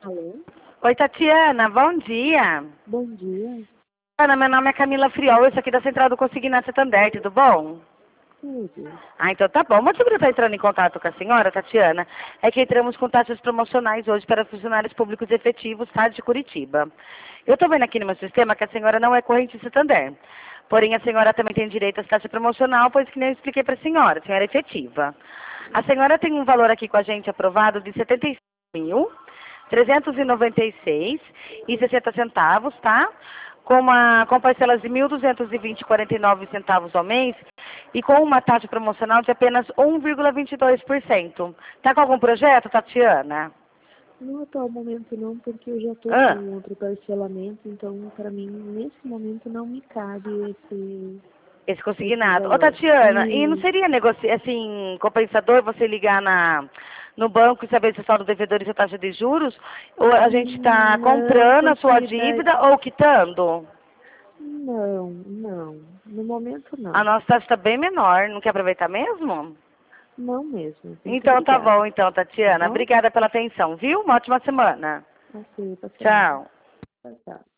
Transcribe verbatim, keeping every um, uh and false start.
Alô? Oi, Tatiana, bom dia. Bom dia. Ana, meu nome é Camila Friol, eu sou aqui da Central do Consignado Santander, tudo bom? Tudo. Ah, então tá bom. O motivo de eu estar entrando em contato com a senhora, Tatiana, é que entramos com taxas promocionais hoje para funcionários públicos efetivos, tá, de Curitiba. Eu estou vendo aqui no meu sistema que a senhora não é corrente Santander. Porém, a senhora também tem direito à taxa promocional, pois que nem eu expliquei para a senhora, a senhora é efetiva. A senhora tem um valor aqui com a gente aprovado de setenta e cinco mil, trezentos e noventa e seis e sessenta centavos, tá? Com, uma, com parcelas de mil duzentos e vinte e quarenta e nove centavos ao mês e com uma taxa promocional de apenas um vírgula vinte e dois por cento. Tá com algum projeto, Tatiana? No atual momento não, porque eu já estou Ah, com outro parcelamento, então para mim nesse momento não me cabe esse, esse esse consignado. Ô, valor. Tatiana, e não E seria negoci assim, compensador você ligar na, no banco e saber se só do devedor e sua taxa de juros? Ou a gente está hum, não, comprando a sua porque daí, dívida ou quitando? não, não, no momento A não. nossa taxa está bem menor. Não quer aproveitar mesmo? Não mesmo. Muito Então tá bom, obrigada. então, Tá Tatiana. bom? Obrigada pela atenção, viu? Uma ótima semana. Ok, passei. Tchau. Tchau, tchau.